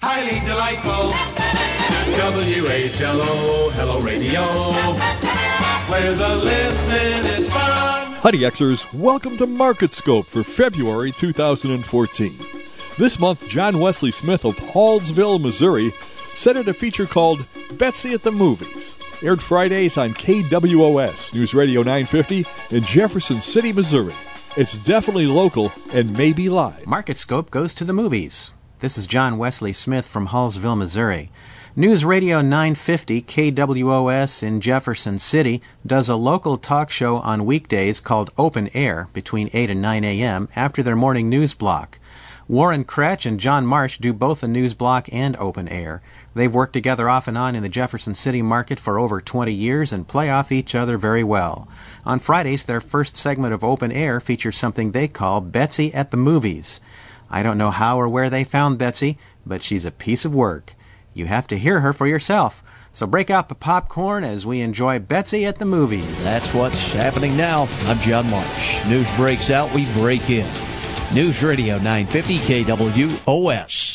Highly delightful. WHLO, hello radio. Where the listening is fun. Howdy, Xers. Welcome to Market Scope for February 2014. This month, John Wesley Smith of Hallsville, Missouri, sent in a feature called Betsy at the Movies. Aired Fridays on KWOS, News Radio 950 in Jefferson City, Missouri. It's definitely local and maybe live. Market Scope goes to the movies. This is John Wesley Smith from Hallsville, Missouri. News Radio 950 KWOS in Jefferson City does a local talk show on weekdays called Open Air between 8 and 9 a.m. after their morning news block. Warren Kretsch and John Marsh do both a news block and Open Air. They've worked together off and on in the Jefferson City market for over 20 years and play off each other very well. On Fridays, their first segment of Open Air features something they call Betsy at the Movies. I don't know how or where they found Betsy, but she's a piece of work. You have to hear her for yourself. So break out the popcorn as we enjoy Betsy at the Movies. That's what's happening now. I'm John Marsh. News breaks out, we break in. News Radio 950 KWOS.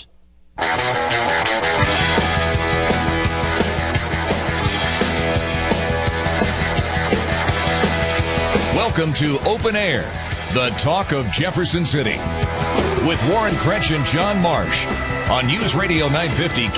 Welcome to Open Air, the talk of Jefferson City, with Warren Kretsch and John Marsh on News Radio 950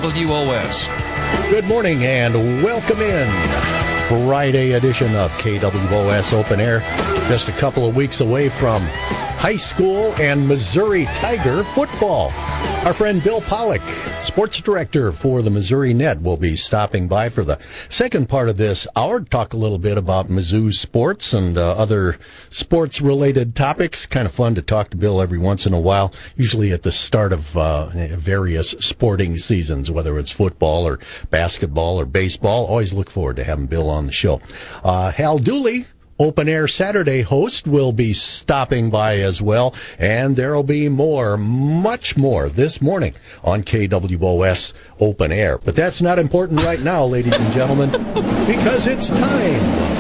KWOS. Good morning and welcome in. Friday edition of KWOS Open Air. Just a couple of weeks away from high school and Missouri Tiger football. Our friend Bill Pollock, sports director for the Missouri Net, will be stopping by for the second part of this hour to talk a little bit about Mizzou sports and other sports-related topics. Kind of fun to talk to Bill every once in a while, usually at the start of various sporting seasons, whether it's football or basketball or baseball. Always look forward to having Bill on the show. Hal Dooley, Open Air Saturday host, will be stopping by as well, and there'll be more, much more, this morning on KWOS Open Air. But that's not important right now, ladies and gentlemen, because it's time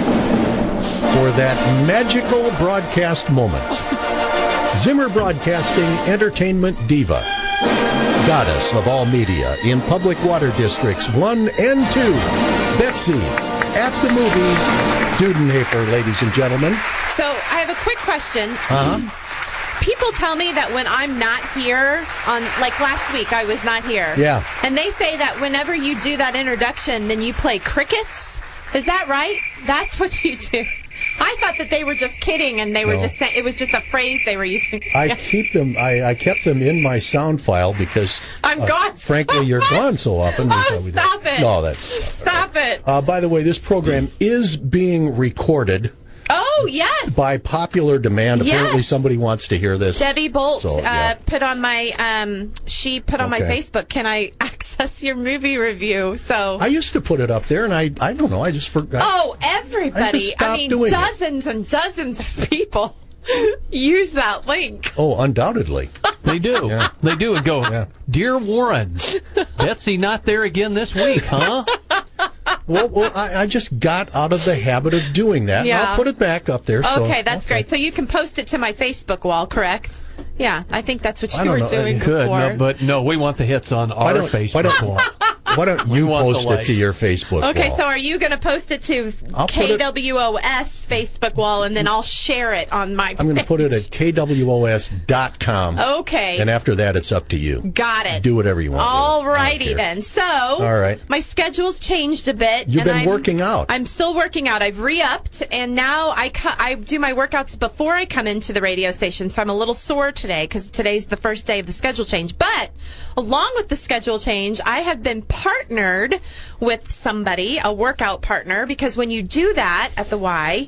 for that magical broadcast moment. Zimmer Broadcasting Entertainment Diva, goddess of all media in public water districts 1 and 2, Betsy at the Movies, Dudenhafer, ladies and gentlemen. So I have a quick question. People tell me that when I'm not here, like last week I was not here. Yeah. And they say that whenever you do that introduction, then you play crickets. Is that right? That's what you do. I thought that they were just kidding, and they were just saying it was just a phrase they were using. I keep them. I kept them in my sound file because I'm gone. Frankly, so you're much. gone so often. Stop it! No, that's stop it. By the way, this program is being recorded. Oh, yes. By popular demand. Yes. Apparently somebody wants to hear this. Debbie Bolt put on my my Okay. Facebook, can I access your movie review? So I used to put it up there, and I don't know, I just forgot. Oh, everybody. I mean, dozens and dozens of people use that link. Oh, undoubtedly. They do. Yeah. They do and go, Yeah. Dear Warren, Betsy not there again this week, huh? Well, I just got out of the habit of doing that. Yeah. And I'll put it back up there. Okay, that's great. So you can post it to my Facebook wall, correct? Yeah, I think that's what you were doing Good, before. we want the hits on our Facebook wall. Why don't you post it to your Facebook Okay, wall? so are you going to post it to KWOS Facebook wall, and then I'll share it on my page? I'm going to put it at KWOS.com. Okay. And after that, it's up to you. Got it. Do whatever you want. All with it. I don't righty care. then. So, All right. my schedule's changed a bit. You've and been working out. I'm still working out. I've re-upped, and now I do my workouts before I come into the radio station, so I'm a little sore today because today's the first day of the schedule change. But along with the schedule change, I have been partnered with somebody, a workout partner, because when you do that at the Y,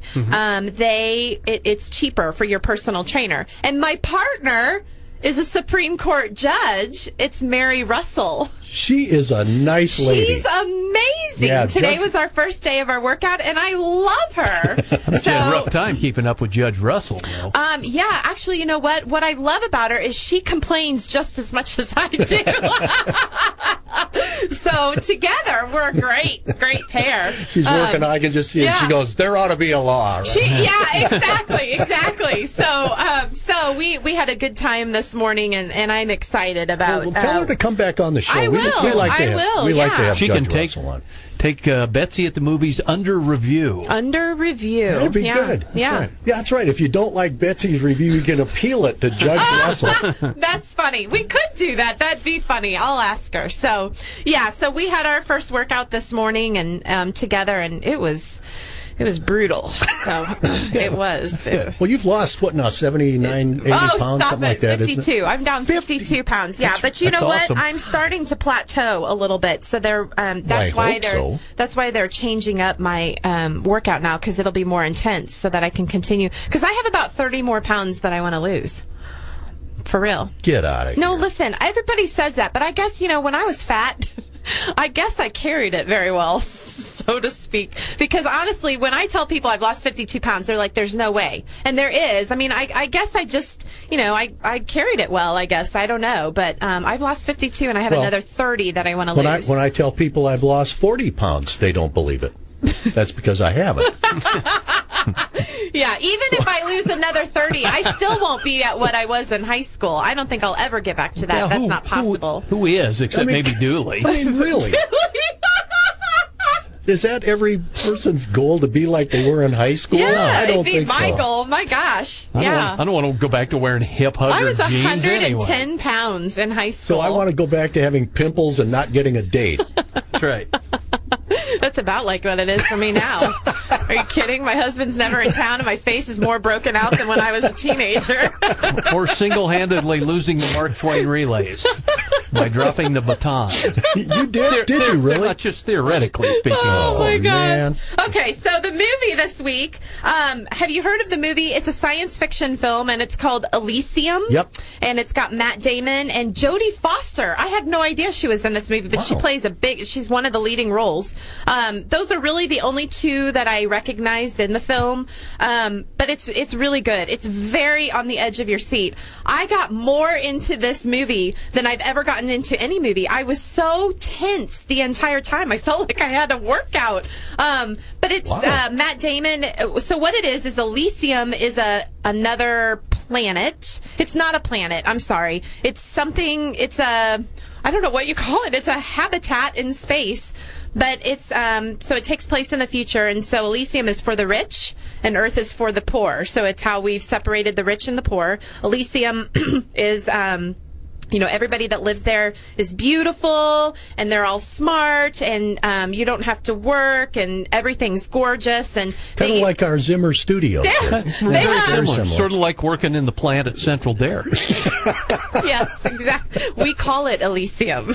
it's cheaper for your personal trainer. And my partner is a Supreme Court judge. It's Mary Russell. She is a nice lady. She's amazing. Yeah, Today was our first day of our workout, and I love her. She had a rough time keeping up with Judge Russell, though. Yeah, actually, you know what? What I love about her is she complains just as much as I do. So So together, we're a great pair. She's working. I can just see it. She goes, there ought to be a law. Right? Exactly. So we had a good time this morning, and I'm excited about. Well, tell her to come back on the show. I will. We like to have she Judge can Russell on. Take Betsy at the Movies under review. Under review. That'd be good. Yeah. That's right. If you don't like Betsy's review, you can appeal it to Judge Russell. That's funny. We could do that. That'd be funny. I'll ask her. So we had our first workout this morning and together, and it was brutal. So it was. Well, you've lost, what now, 79, 80 pounds, something like that, 52. isn't it? I'm down 52 pounds. Yeah, but you know what? Awesome. I'm starting to plateau a little bit. So that's why they're changing up my workout now, because it'll be more intense so that I can continue. Because I have about 30 more pounds that I want to lose. For real. Get out of here. No, listen, everybody says that, but I guess, when I was fat, I guess I carried it very well, so to speak. Because honestly, when I tell people I've lost 52 pounds, they're like, there's no way. And there is. I mean, I guess I just, I carried it well, I guess. I don't know. But I've lost 52, and I have another 30 that I want to lose. When I tell people I've lost 40 pounds, they don't believe it. That's because I haven't. Yeah, even if I lose another 30, I still won't be at what I was in high school. I don't think I'll ever get back to that. Now, That's not possible. Who is, except maybe Dooley. I mean, really? Is that every person's goal to be like they were in high school? Yeah, I don't it'd be think my so. goal. My gosh. I don't want to go back to wearing hip hugger I was jeans 110 anyway. pounds in high school. So I want to go back to having pimples and not getting a date. That's right. That's about like what it is for me now. Are you kidding? My husband's never in town, and my face is more broken out than when I was a teenager. Or single-handedly losing the Mark Twain relays by dropping the baton. You did you really? Not just theoretically speaking. Oh, my God. Man. Okay, so the movie this week, have you heard of the movie? It's a science fiction film, and it's called Elysium. Yep. And it's got Matt Damon and Jodie Foster. I had no idea she was in this movie, but she plays she's one of the leading roles. Those are really the only two that I recognized in the film. But it's really good. It's very on the edge of your seat. I got more into this movie than I've ever gotten into any movie. I was so tense the entire time. I felt like I had a workout. But it's Matt Damon. So what it is Elysium is another planet. It's not a planet. I'm sorry. It's something. I don't know what you call it. It's a habitat in space. But it's so it takes place in the future, and so Elysium is for the rich, and Earth is for the poor. So it's how we've separated the rich and the poor. Elysium is everybody that lives there is beautiful, and they're all smart, and you don't have to work, and everything's gorgeous, and kind of like our Zimmer studios. Very similar. Sort of like working in the plant at Central Dairy. Yes, exactly. We call it Elysium.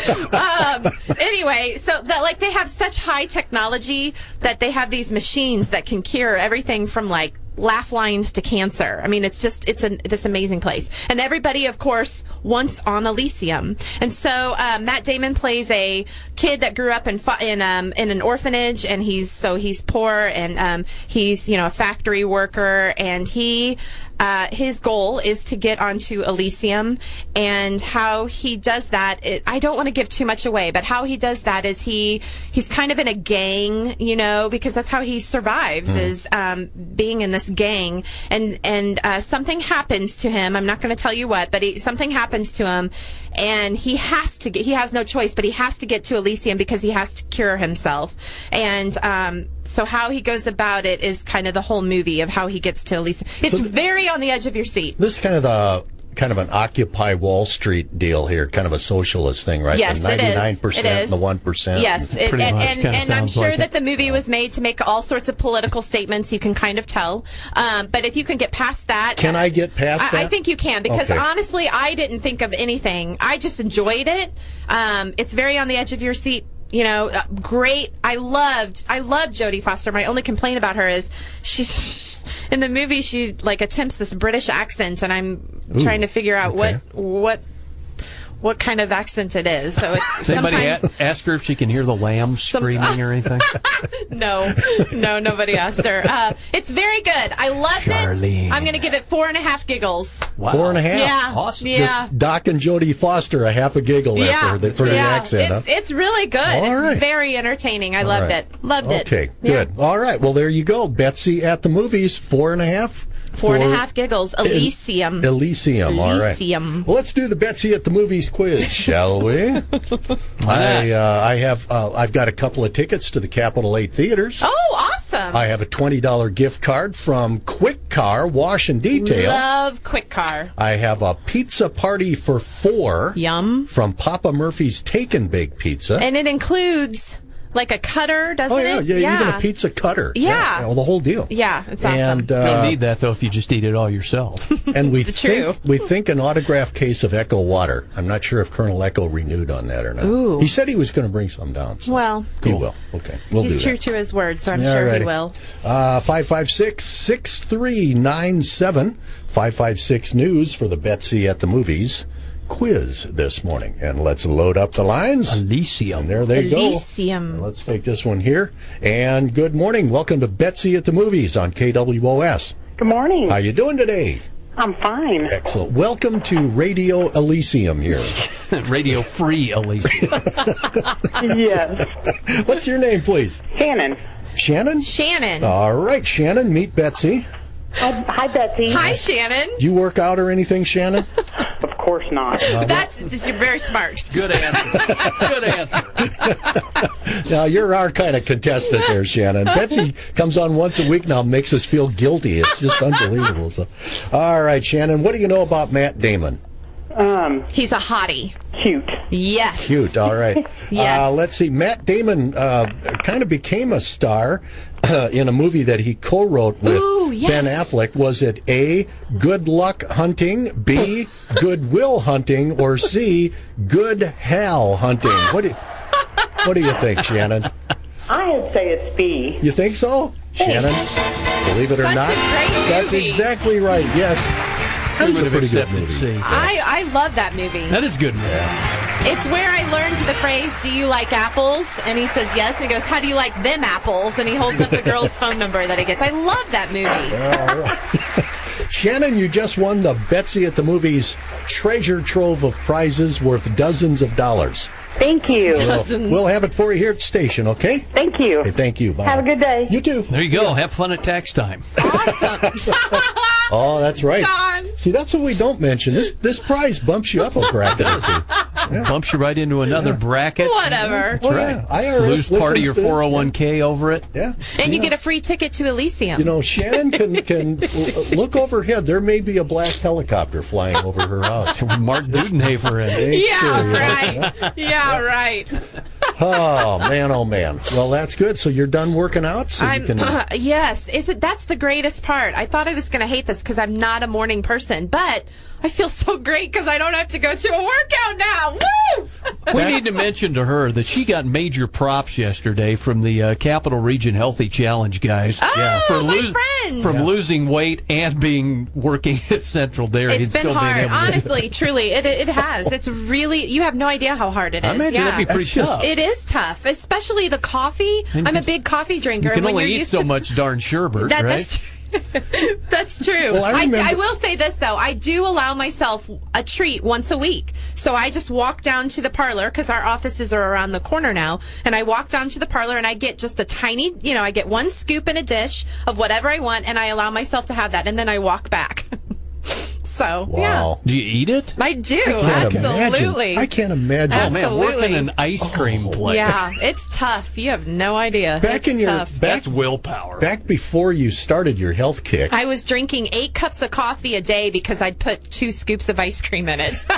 Anyway, so they have such high technology that they have these machines that can cure everything from laugh lines to cancer. I mean, it's this amazing place. And everybody, of course, wants on Elysium. And so Matt Damon plays a kid that grew up in an orphanage, and he's poor, and he's a factory worker, and his goal is to get onto Elysium, and how he does that, I don't want to give too much away, but how he does that is he's kind of in a gang, because that's how he survives, is being in this gang, and something happens to him. I'm not going to tell you what, but something happens to him, and he has no choice, but he has to get to Elysium because he has to cure himself. And so how he goes about it is kind of the whole movie of how he gets to Elysium. It's very on the edge of your seat. This is kind of an Occupy Wall Street deal here, kind of a socialist thing, right? Yes, the 99% and the 1%. Yes, and I'm sure that the movie was made to make all sorts of political statements. You can kind of tell, but if you can get past that, can I get past that? I think you can, because honestly, I didn't think of anything. I just enjoyed it. It's very on the edge of your seat. Great. I loved Jodie Foster. My only complaint about her is she's in the movie. She attempts this British accent, and I'm trying to figure out what what kind of accent it is. So it's Does anybody sometimes ask her if she can hear the lambs screaming or anything? No, nobody asked her. It's very good. I loved Charlene. it. I'm going to give it 4.5 giggles. Wow. 4.5. Yeah, Awesome. yeah. Just Doc and Jodie Foster a half a giggle there for the accent. It's really good. All right. It's very entertaining. I loved it. Loved it. Okay, Yeah. good. All right. Well, there you go. Betsy at the movies, 4.5. 4.5 giggles. Elysium. Elysium. All right. Elysium. Well, let's do the Betsy at the movies quiz, shall we? I've got a couple of tickets to the Capitol 8 theaters. Oh, awesome. I have a $20 gift card from Quick Car Wash and Detail. Love Quick Car. I have a pizza party for 4. Yum. From Papa Murphy's Take and Bake Pizza. And it includes like a cutter, doesn't it? Yeah, even a pizza cutter. Yeah. Well, the whole deal. Yeah, it's awesome. And, You don't need that, though, if you just eat it all yourself. And we True. think an autographed case of Echo water. I'm not sure if Colonel Echo renewed on that or not. Ooh. He said he was going to bring some down. So Well, he will. Okay, we'll do he's true that. to his word, so I'm All sure righty. he will. 556-6397. 556 News for the Betsy at the Movies quiz this morning. And let's load up the lines. Elysium. And there they go. Elysium. And let's take this one here. And good morning. Welcome to Betsy at the Movies on KWOS. Good morning. How you doing today? I'm fine. Excellent. Welcome to Radio Elysium here. Radio Free Elysium. Yes. What's your name, please? Shannon. Shannon? Shannon. All right, Shannon, meet Betsy. Hi, Betsy. Hi, Shannon. Do you work out or anything, Shannon? Of course not. You're very smart. Good answer. Good answer. Now, you're our kind of contestant there, Shannon. Betsy comes on once a week now, makes us feel guilty. It's just unbelievable. So, all right, Shannon, what do you know about Matt Damon? He's a hottie. Cute. Yes. Cute, all right. Yes. Let's see. Matt Damon kind of became a star in a movie that he co-wrote with Ooh, yes. Ben Affleck. Was it A, Good Luck Hunting, B, Good Will Hunting, or C, Good Hal Hunting? What do you think, Shannon? I'd say it's B. You think so? Shannon, believe it or Such a not, great that's movie. exactly right, yes. That is a pretty good movie. C. I love that movie. That is good. It's where I learned the phrase, do you like apples? And he says yes. And he goes, how do you like them apples? And he holds up the girl's phone number that he gets. I love that movie. All right. Shannon, you just won the Betsy at the Movies treasure trove of prizes worth dozens of dollars. Thank you. Dozens. We'll have it for you here at the station, okay? Thank you. Hey, thank you. Bye. Have a good day. You too. There you go. Have fun at tax time. Awesome. Oh, that's right. John. See, that's what we don't mention. This prize bumps you up a bracket or two. Bumps you right into another bracket. Whatever. Well, right. yeah, IRS Lose part of your listens to- 401k over it. Yeah. And you get a free ticket to Elysium. You know, Shannon can look overhead. There may be a black helicopter flying over her house. Mark Dudenhafer in. Ain't yeah, sure, right. Yeah, right. Oh man. Well, that's good. So you're done working out, so you can. Yes. That's the greatest part. I thought I was going to hate this because I'm not a morning person, but I feel so great because I don't have to go to a workout now. Woo! We need to mention to her that she got major props yesterday from the Capital Region Healthy Challenge guys. Oh, for my friend. From losing weight and working at Central Dairy. It's and been still being hard. able to- Honestly, truly, it has. It's really, you have no idea how hard it is. I imagine yeah. that'd be pretty That's just- tough. It is tough, especially the coffee. And I'm a big coffee drinker. You can and when only you're eat used so to much darn sherbet, That, right? That's true. That's true. Well, I remember- I will say this, though. I do allow myself a treat once a week. So I just walk down to the parlor, because our offices are around the corner now, and I walk down to the parlor and I get just a tiny, I get one scoop in a dish of whatever I want, and I allow myself to have that, and then I walk back. So, Wow. Do you eat it? yeah. I do. Can't Absolutely. imagine. I can't imagine. Oh, man, working Absolutely. an ice cream place. Yeah, it's tough. You have no idea. Back it's in your tough. That's willpower. back before you started your health kick. I was drinking 8 cups of coffee a day because I'd put 2 scoops of ice cream in it.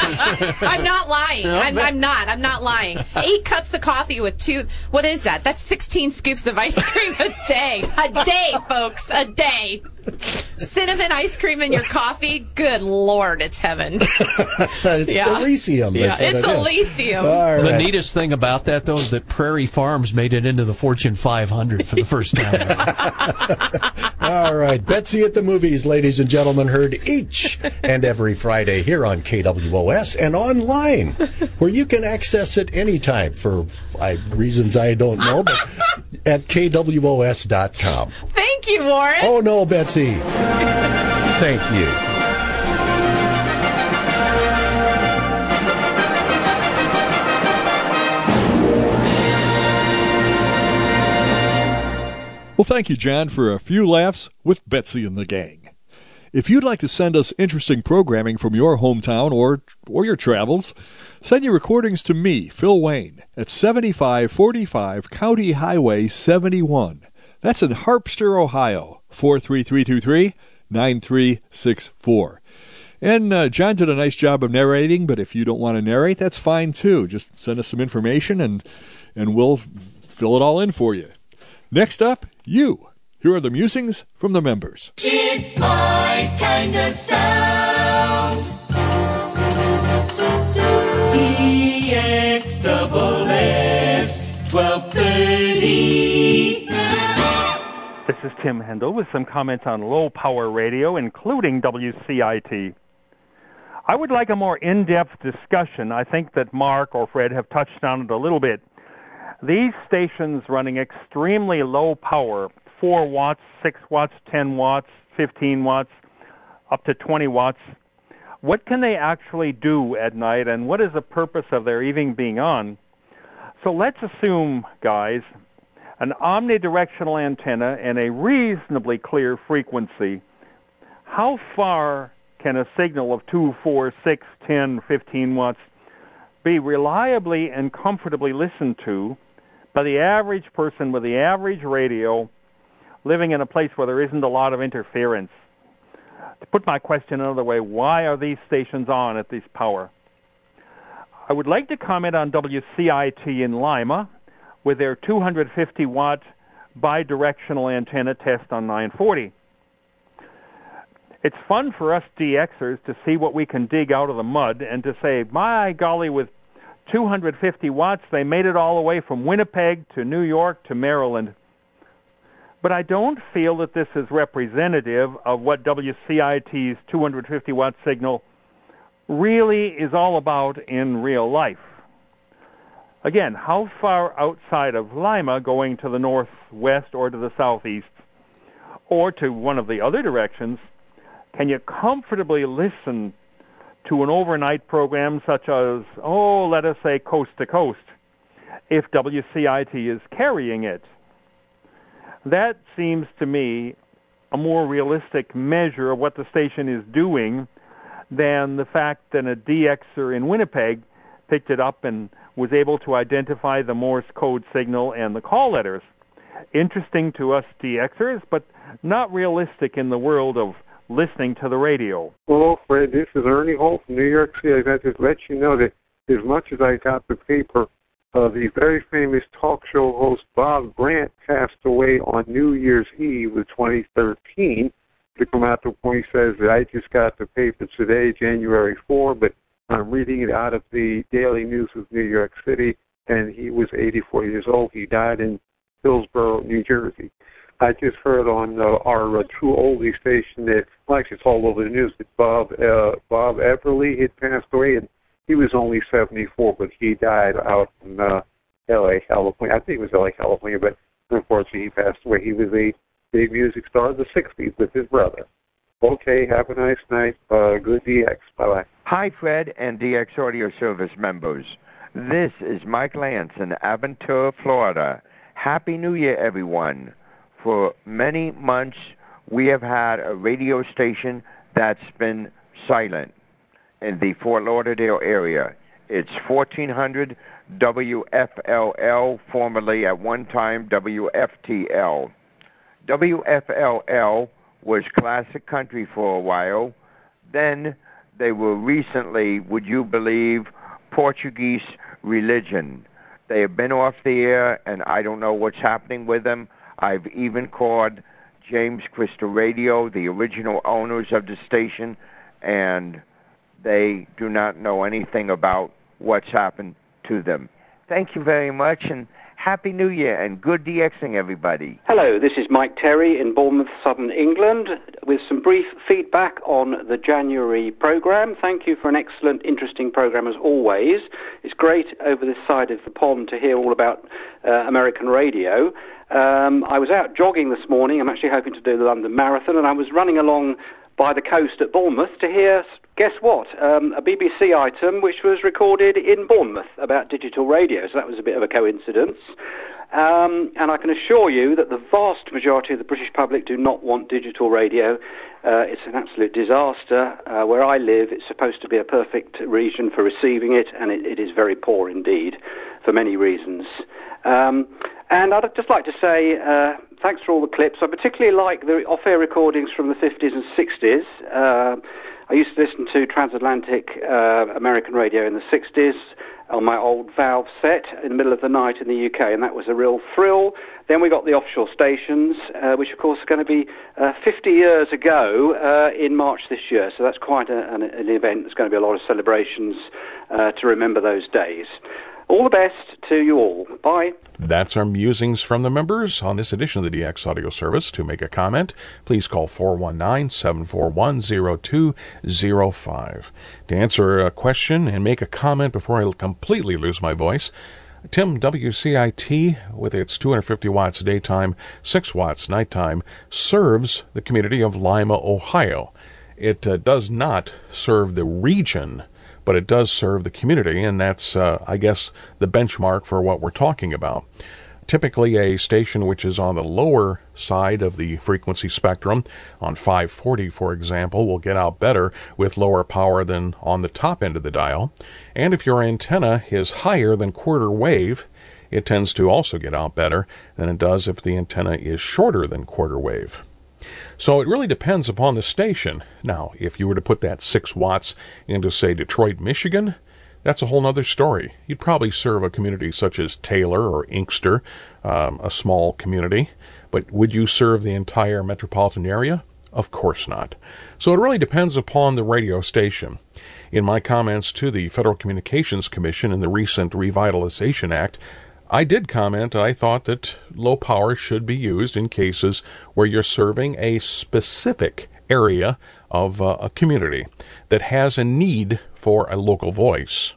I'm not lying. I'm not lying. 8 cups of coffee with 2. What is that? That's 16 scoops of ice cream a day. A day, folks. A day. Cinnamon ice cream in your coffee? Good Lord, it's heaven. It's Yeah. Elysium. Yeah, That's what it's it is. Elysium. All right. The neatest thing about that, though, is that Prairie Farms made it into the Fortune 500 for the first time. All right. Betsy at the Movies, ladies and gentlemen, heard each and every Friday here on KWOS and online, where you can access it anytime for reasons I don't know, but at KWOS.com. Thank you, Warren. Oh, no, Betsy. Thank you. Well, thank you, John, for a few laughs with Betsy and the gang. If you'd like to send us interesting programming from your hometown or your travels, send your recordings to me, Phil Wayne, at 7545 County Highway 71. That's in Harpster, Ohio, 43323-9364. And John did a nice job of narrating, but if you don't want to narrate, that's fine too. Just send us some information and we'll fill it all in for you. Next up, you. Here are the musings from the members. It's my kind of sound. DXSS 1230. This is Tim Hendel with some comments on low-power radio, including WCIT. I would like a more in-depth discussion. I think that Mark or Fred have touched on it a little bit. These stations running extremely low power, 4 watts, 6 watts, 10 watts, 15 watts, up to 20 watts, what can they actually do at night, and what is the purpose of their even being on? So let's assume, guys, an omnidirectional antenna and a reasonably clear frequency. How far can a signal of 2, 4, 6, 10, 15 watts be reliably and comfortably listened to by the average person with the average radio living in a place where there isn't a lot of interference? To put my question another way, why are these stations on at this power? I would like to comment on WCIT in Lima with their 250-watt bidirectional antenna test on 940. It's fun for us DXers to see what we can dig out of the mud and to say, my golly, with 250 watts, they made it all the way from Winnipeg to New York to Maryland. But I don't feel that this is representative of what WCIT's 250-watt signal really is all about in real life. Again, how far outside of Lima, going to the northwest or to the southeast, or to one of the other directions, can you comfortably listen to an overnight program such as, let us say, Coast to Coast, if WCIT is carrying it? That seems to me a more realistic measure of what the station is doing than the fact that a DXer in Winnipeg picked it up and was able to identify the Morse code signal and the call letters. Interesting to us DXers, but not realistic in the world of listening to the radio. Hello, Fred. This is Ernie Holt from New York City. I'd like to let you know that as much as I got the paper, the very famous talk show host Bob Grant passed away on New Year's Eve of 2013. To come out to the point, he says that I just got the paper today, January 4, but I'm reading it out of the Daily News of New York City, and he was 84 years old. He died in Hillsborough, New Jersey. I just heard on our true oldie station that, well, actually it's all over the news, that Bob Everly had passed away, and he was only 74, but he died out in L.A., California. I think it was L.A., California, but unfortunately he passed away. He was a big music star of the 60s with his brother. Okay, have a nice night. Good DX. Bye-bye. Hi, Fred and DX Audio Service members. This is Mike Lance in Aventura, Florida. Happy New Year, everyone. For many months, we have had a radio station that's been silent in the Fort Lauderdale area. It's 1400 WFLL, formerly at one time WFTL. WFLL was classic country for a while. Then they were recently, would you believe, Portuguese religion. They have been off the air, and I don't know what's happening with them. I've even called James Crystal Radio, the original owners of the station, and they do not know anything about what's happened to them. Thank you very much, and Happy New Year, and good DXing, everybody. Hello, this is Mike Terry in Bournemouth, Southern England, with some brief feedback on the January programme. Thank you for an excellent, interesting programme as always. It's great over this side of the pond to hear all about American radio. I was out jogging this morning. I'm actually hoping to do the London Marathon, and I was running along by the coast at Bournemouth to hear, guess what, a BBC item which was recorded in Bournemouth about digital radio, so that was a bit of a coincidence. And I can assure you that the vast majority of the British public do not want digital radio. It's an absolute disaster. Where I live, it's supposed to be a perfect region for receiving it, and it is very poor indeed, for many reasons. And I'd just like to say thanks for all the clips. I particularly like the off-air recordings from the 50s and 60s. I used to listen to transatlantic American radio in the 60s on my old Valve set in the middle of the night in the UK, and that was a real thrill. Then we got the offshore stations, which of course are going to be 50 years ago in March this year, so that's quite an event. There's going to be a lot of celebrations to remember those days. All the best to you all. Bye. That's our musings from the members on this edition of the DX Audio Service. To make a comment, please call 419-741-0205. To answer a question and make a comment before I completely lose my voice, Tim, WCIT, with its 250 watts daytime, 6 watts nighttime, serves the community of Lima, Ohio. It does not serve the region, but it does serve the community, and that's, I guess, the benchmark for what we're talking about. Typically, a station which is on the lower side of the frequency spectrum, on 540, for example, will get out better with lower power than on the top end of the dial. And if your antenna is higher than quarter wave, it tends to also get out better than it does if the antenna is shorter than quarter wave. So it really depends upon the station. Now, if you were to put that 6 watts into, say, Detroit, Michigan, that's a whole other story. You'd probably serve a community such as Taylor or Inkster, a small community. But would you serve the entire metropolitan area? Of course not. So it really depends upon the radio station. In my comments to the Federal Communications Commission in the recent Revitalization Act, I did comment I thought that low power should be used in cases where you're serving a specific area of a community that has a need for a local voice.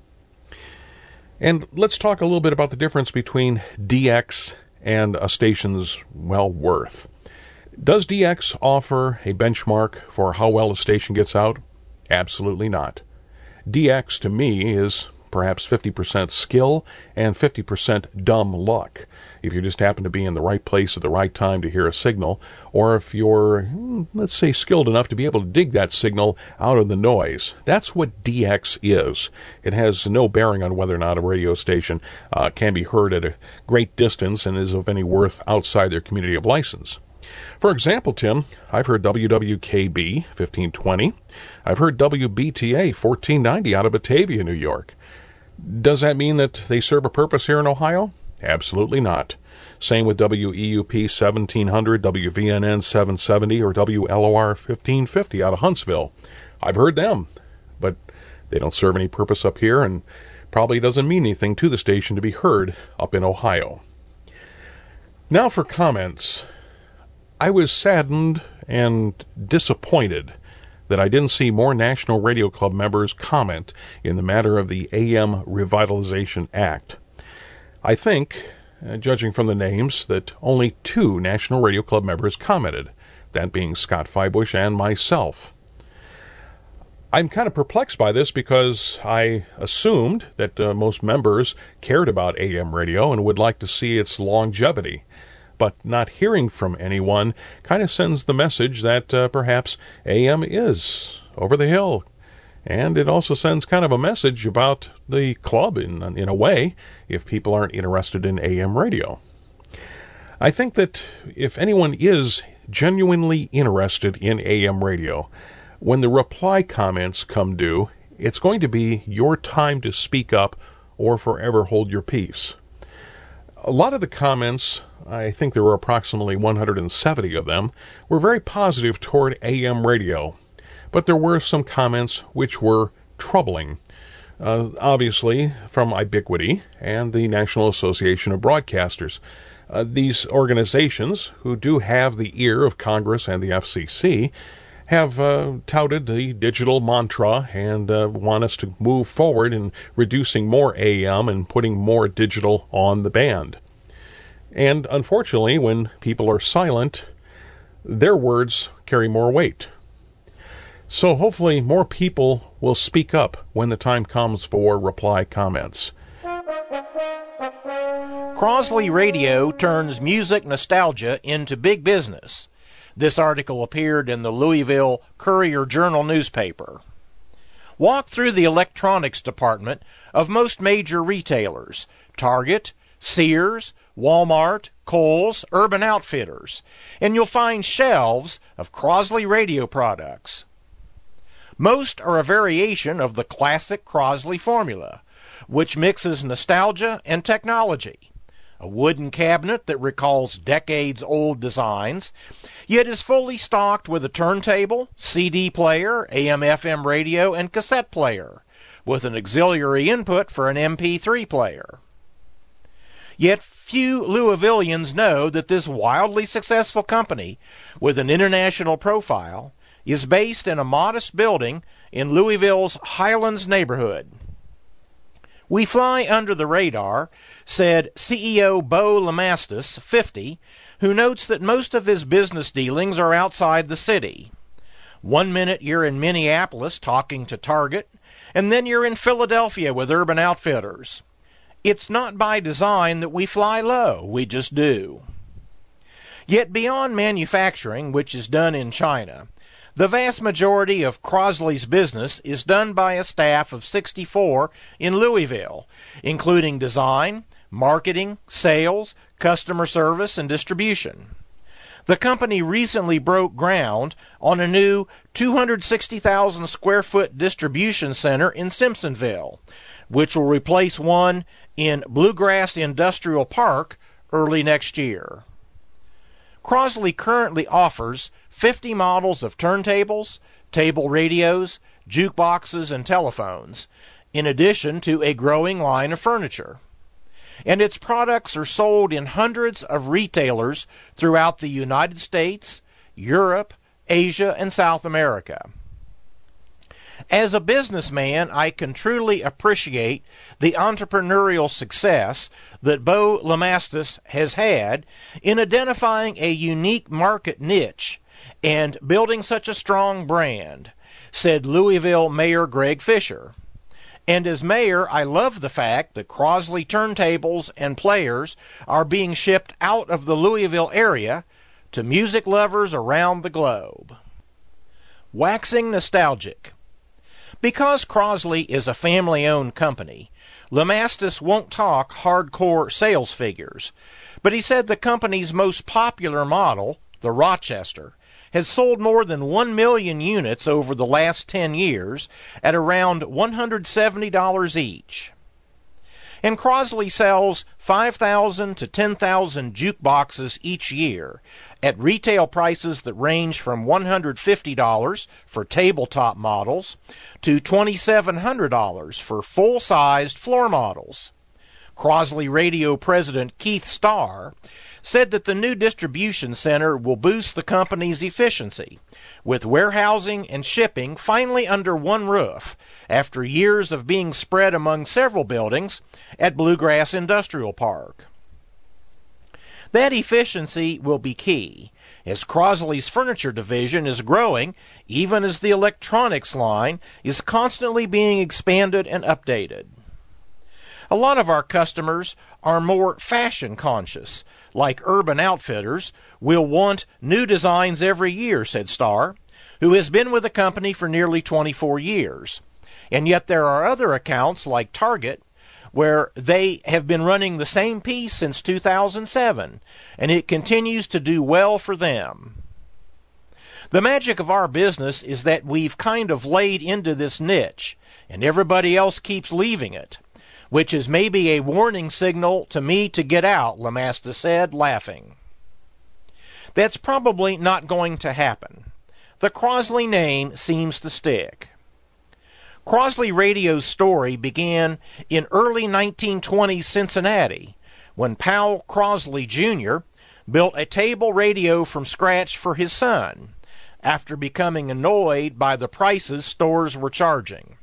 And let's talk a little bit about the difference between DX and a station's, well, worth. Does DX offer a benchmark for how well a station gets out? Absolutely not. DX, to me, is perhaps 50% skill and 50% dumb luck. If you just happen to be in the right place at the right time to hear a signal, or if you're, let's say, skilled enough to be able to dig that signal out of the noise. That's what DX is. It has no bearing on whether or not a radio station can be heard at a great distance and is of any worth outside their community of license. For example, Tim, I've heard WWKB 1520. I've heard WBTA 1490 out of Batavia, New York. Does that mean that they serve a purpose here in Ohio? Absolutely not. Same with WEUP 1700, WVNN 770, or WLOR 1550 out of Huntsville. I've heard them, but they don't serve any purpose up here and probably doesn't mean anything to the station to be heard up in Ohio. Now for comments. I was saddened and disappointed that I didn't see more National Radio Club members comment in the matter of the AM Revitalization Act. I think, judging from the names, that only 2 National Radio Club members commented, that being Scott Feibush and myself. I'm kind of perplexed by this because I assumed that most members cared about AM radio and would like to see its longevity. But not hearing from anyone kind of sends the message that perhaps AM is over the hill. And it also sends kind of a message about the club in a way, if people aren't interested in AM radio. I think that if anyone is genuinely interested in AM radio, when the reply comments come due, it's going to be your time to speak up or forever hold your peace. A lot of the comments, I think there were approximately 170 of them, were very positive toward AM radio. But there were some comments which were troubling. Obviously, from Ubiquity and the National Association of Broadcasters. These organizations, who do have the ear of Congress and the FCC, have touted the digital mantra and want us to move forward in reducing more AM and putting more digital on the band. And unfortunately, when people are silent, their words carry more weight. So hopefully more people will speak up when the time comes for reply comments. Crosley Radio turns music nostalgia into big business. This article appeared in the Louisville Courier-Journal newspaper. Walk through the electronics department of most major retailers: Target, Sears, Walmart, Kohl's, Urban Outfitters, and you'll find shelves of Crosley radio products. Most are a variation of the classic Crosley formula, which mixes nostalgia and technology. A wooden cabinet that recalls decades-old designs, yet is fully stocked with a turntable, CD player, AM/FM radio, and cassette player, with an auxiliary input for an MP3 player. Yet few Louisvillians know that this wildly successful company, with an international profile, is based in a modest building in Louisville's Highlands neighborhood. We fly under the radar, said CEO Bo Lamastus, 50, who notes that most of his business dealings are outside the city. 1 minute you're in Minneapolis talking to Target, and then you're in Philadelphia with Urban Outfitters. It's not by design that we fly low, we just do. Yet beyond manufacturing, which is done in China, the vast majority of Crosley's business is done by a staff of 64 in Louisville, including design, marketing, sales, customer service, and distribution. The company recently broke ground on a new 260,000 square foot distribution center in Simpsonville, which will replace one in Bluegrass Industrial Park early next year. Crosley currently offers 50 models of turntables, table radios, jukeboxes, and telephones, in addition to a growing line of furniture. And its products are sold in hundreds of retailers throughout the United States, Europe, Asia, and South America. As a businessman, I can truly appreciate the entrepreneurial success that Bo Lamastus has had in identifying a unique market niche and building such a strong brand, said Louisville Mayor Greg Fisher. And as mayor, I love the fact that Crosley turntables and players are being shipped out of the Louisville area to music lovers around the globe. Waxing nostalgic. Because Crosley is a family-owned company, Lamastus won't talk hardcore sales figures, but he said the company's most popular model, the Rochester, has sold more than 1 million units over the last 10 years at around $170 each. And Crosley sells 5,000 to 10,000 jukeboxes each year at retail prices that range from $150 for tabletop models to $2,700 for full-sized floor models. Crosley Radio President Keith Starr said that the new distribution center will boost the company's efficiency, with warehousing and shipping finally under one roof after years of being spread among several buildings at Bluegrass Industrial Park. That efficiency will be key, as Crosley's furniture division is growing even as the electronics line is constantly being expanded and updated. A lot of our customers are more fashion conscious, like Urban Outfitters, will want new designs every year, said Starr, who has been with the company for nearly 24 years. And yet there are other accounts like Target where they have been running the same piece since 2007, and it continues to do well for them. The magic of our business is that we've kind of laid into this niche, and everybody else keeps leaving it. which is maybe a warning signal to me to get out, Lamasta said, laughing. That's probably not going to happen. The Crosley name seems to stick. Crosley Radio's story began in early 1920s Cincinnati, when Powell Crosley Jr. built a table radio from scratch for his son, after becoming annoyed by the prices stores were charging.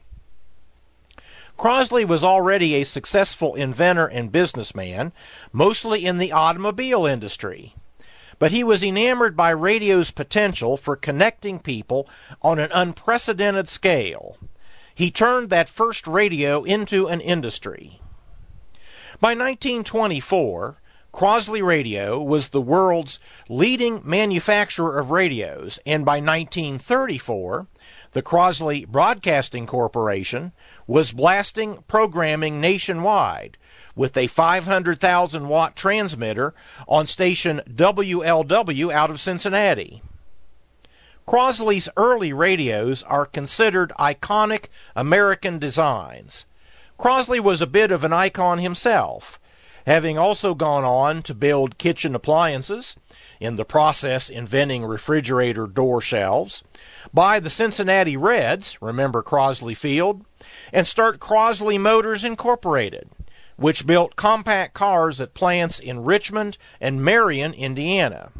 Crosley was already a successful inventor and businessman, mostly in the automobile industry, but he was enamored by radio's potential for connecting people on an unprecedented scale. He turned that first radio into an industry. By 1924, Crosley Radio was the world's leading manufacturer of radios, and by 1934, the Crosley Broadcasting Corporation was blasting programming nationwide with a 500,000-watt transmitter on station WLW out of Cincinnati. Crosley's early radios are considered iconic American designs. Crosley was a bit of an icon himself, having also gone on to build kitchen appliances, in the process inventing refrigerator door shelves, buy the Cincinnati Reds, remember Crosley Field, and start Crosley Motors Incorporated, which built compact cars at plants in Richmond and Marion, Indiana.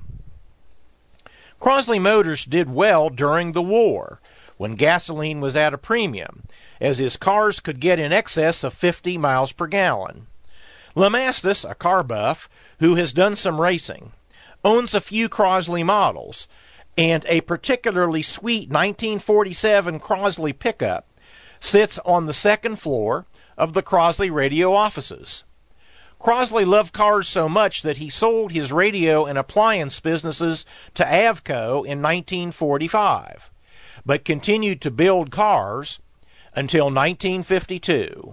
Crosley Motors did well during the war, when gasoline was at a premium, as his cars could get in excess of 50 miles per gallon. Lamastus, a car buff who has done some racing, owns a few Crosley models, and a particularly sweet 1947 Crosley pickup sits on the second floor of the Crosley radio offices. Crosley loved cars so much that he sold his radio and appliance businesses to Avco in 1945, but continued to build cars until 1952.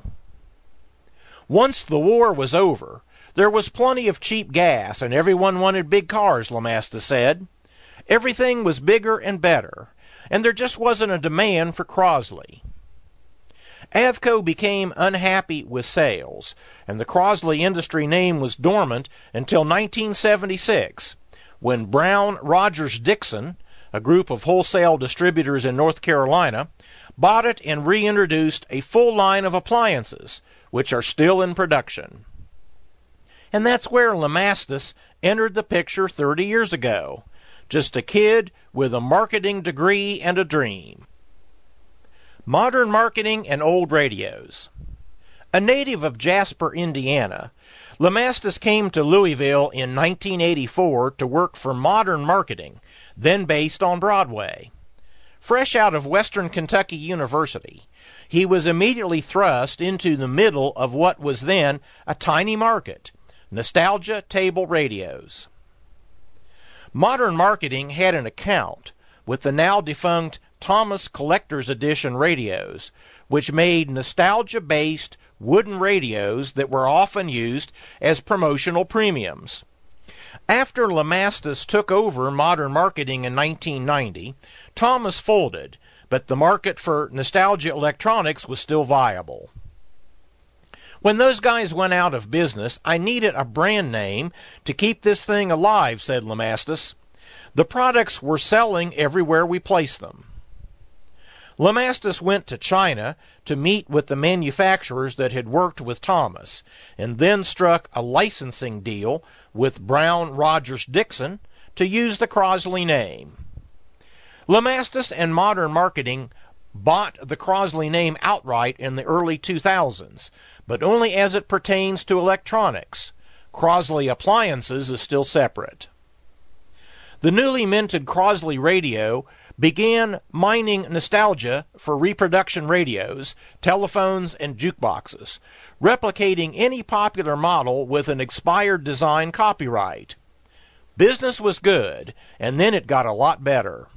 Once the war was over, there was plenty of cheap gas and everyone wanted big cars, Lamasta said. Everything was bigger and better, and there just wasn't a demand for Crosley. Avco became unhappy with sales, and the Crosley industry name was dormant until 1976, when Brown Rogers Dixon, a group of wholesale distributors in North Carolina, bought it and reintroduced a full line of appliances, which are still in production. And that's where Lamastus entered the picture 30 years ago, just a kid with a marketing degree and a dream. Modern marketing and old radios. A native of Jasper, Indiana, Lamastus came to Louisville in 1984 to work for Modern Marketing, then based on Broadway. Fresh out of Western Kentucky University, he was immediately thrust into the middle of what was then a tiny market, nostalgia table radios. Modern Marketing had an account with the now defunct Thomas Collector's Edition radios, which made nostalgia-based wooden radios that were often used as promotional premiums. After Lamastus took over Modern Marketing in 1990, Thomas folded, but the market for nostalgia electronics was still viable. When those guys went out of business, I needed a brand name to keep this thing alive, said Lamastus. The products were selling everywhere we placed them. Lamastus went to China to meet with the manufacturers that had worked with Thomas, and then struck a licensing deal with Brown Rogers Dixon to use the Crosley name. Lamastus and Modern Marketing bought the Crosley name outright in the early 2000s, but only as it pertains to electronics. Crosley Appliances is still separate. The newly minted Crosley radio began mining nostalgia for reproduction radios, telephones, and jukeboxes, replicating any popular model with an expired design copyright. Business was good, and then it got a lot better.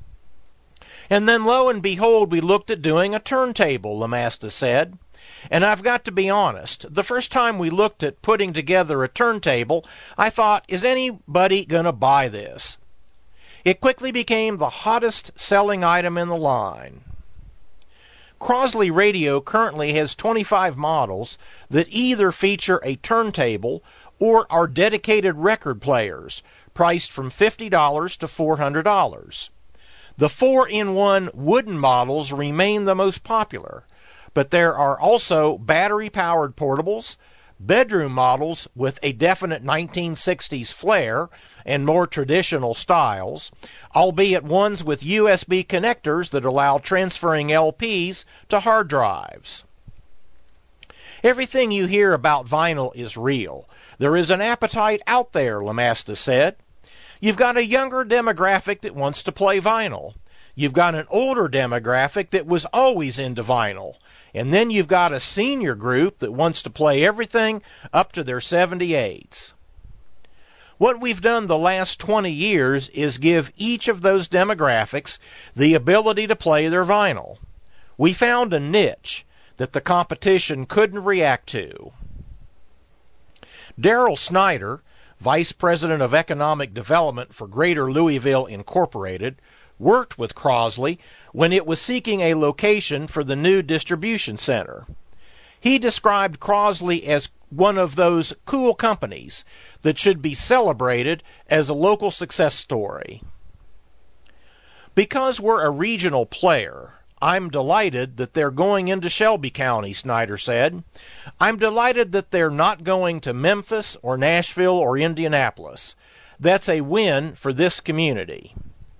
And then lo and behold, we looked at doing a turntable, Lamastus said. And I've got to be honest, the first time we looked at putting together a turntable, I thought, is anybody going to buy this? It quickly became the hottest selling item in the line. Crosley Radio currently has 25 models that either feature a turntable or are dedicated record players, priced from $50 to $400. The 4-in-1 wooden models remain the most popular, but there are also battery-powered portables, bedroom models with a definite 1960s flair and more traditional styles, albeit ones with USB connectors that allow transferring LPs to hard drives. Everything you hear about vinyl is real. There is an appetite out there, LeMasta said. You've got a younger demographic that wants to play vinyl. You've got an older demographic that was always into vinyl. And then you've got a senior group that wants to play everything up to their 78s. What we've done the last 20 years is give each of those demographics the ability to play their vinyl. We found a niche that the competition couldn't react to. Daryl Snyder, Vice President of Economic Development for Greater Louisville Incorporated, worked with Crosley when it was seeking a location for the new distribution center. He described Crosley as one of those cool companies that should be celebrated as a local success story. Because we're a regional player, I'm delighted that they're going into Shelby County, Snyder said. I'm delighted that they're not going to Memphis or Nashville or Indianapolis. That's a win for this community.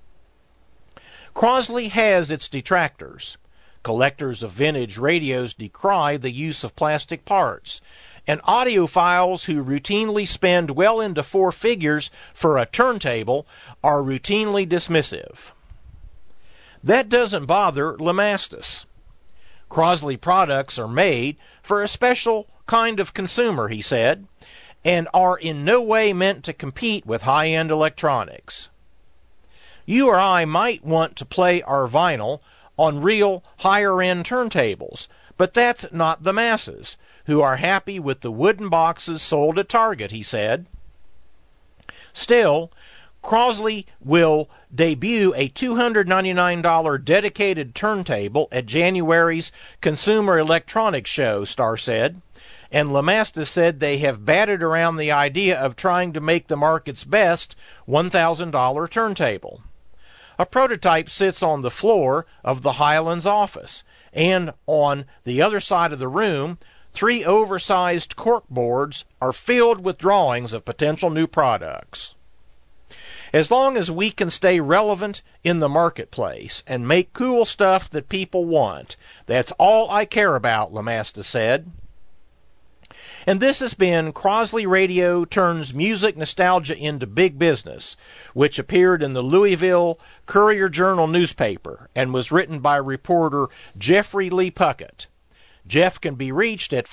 Crosley has its detractors. Collectors of vintage radios decry the use of plastic parts, and audiophiles who routinely spend well into 4 figures for a turntable are routinely dismissive. That doesn't bother LeMastus. Crosley products are made for a special kind of consumer, he said, and are in no way meant to compete with high-end electronics. You or I might want to play our vinyl on real higher-end turntables, but that's not the masses, who are happy with the wooden boxes sold at Target, he said. Still, Crosley will debut a $299 dedicated turntable at January's Consumer Electronics Show, Starr said, and LeMasta said they have batted around the idea of trying to make the market's best $1,000 turntable. A prototype sits on the floor of the Highlands office, and on the other side of the room, 3 oversized cork boards are filled with drawings of potential new products. As long as we can stay relevant in the marketplace and make cool stuff that people want, that's all I care about, LeMasta said. And this has been Crosley Radio Turns Music Nostalgia into Big Business, which appeared in the Louisville Courier-Journal newspaper and was written by reporter Jeffrey Lee Puckett. Jeff can be reached at